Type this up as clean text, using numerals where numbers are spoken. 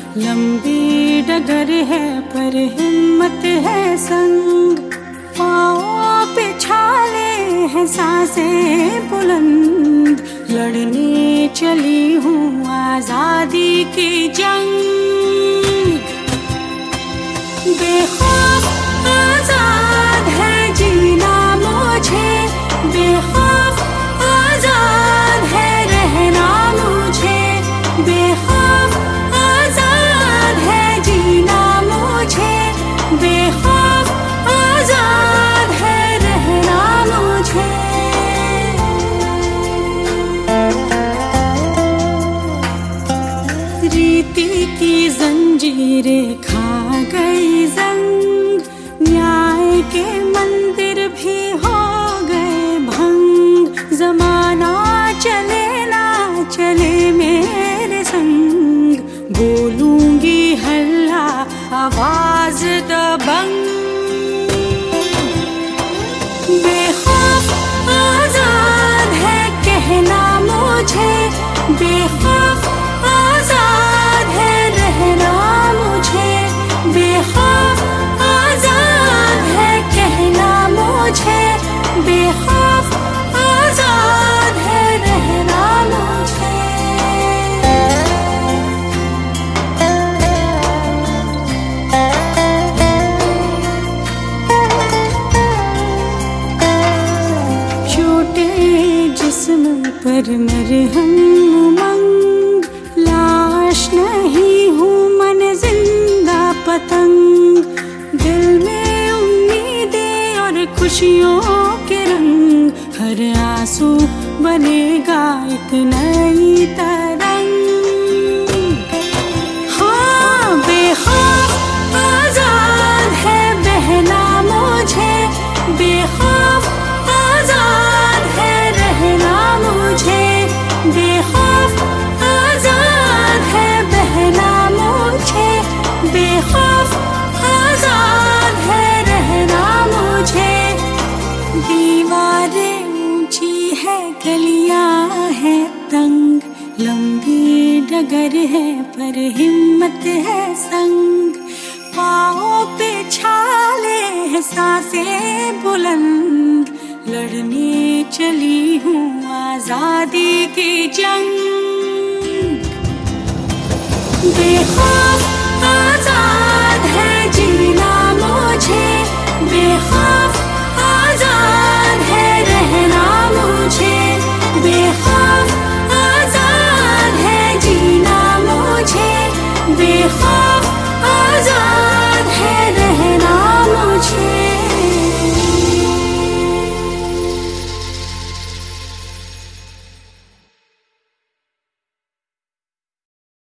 लंबी डगर है पर हिम्मत है संग, पाँव पे छाले हैं सांसें बुलंद, लड़ने चली हूँ आजादी की जंग। बेखौफ आजाद है जीना मुझे, बेखौफ आजाद है रहना मुझे, बेखौफ आजाद है जीना मुझे, बेखौफ आजाद है रहना मुझे। रीति की जंजीरें खा गई जंग, न्याय के मंदिर भी हो गए भंग, जमाना चले ना चले मेरे संग, बोलूंगी हल्ला आवाज दबंग। बेखौफ आजाद है कहना मुझे, बेखौफ आजाद है रहना मुझे, बेखौफ आजाद है कहना मुझे, बेखौफ आजाद है रहना मुझे। छोटे जिस्म पर मरहम उमंग, लाश नहीं हूँ मन जिंदा पतंग, दिल में उम्मीदें और खुशियों के रंग, हर आंसू बनेगा एक नई तरंग। हाँ बेखौफ आजाद है बहना मुझे, बेखौफ आजाद है रहना मुझे, बेखौफ आजाद है बहना मुझे, बेखौफ आजाद है रहना मुझे। दीवारें ऊंची है गलियां है तंग, लंबी डगर है पर हिम्मत है संग, पाँव पे छाले हैं सांसें बुलंद, लड़ने चली हूँ आजादी की जंग।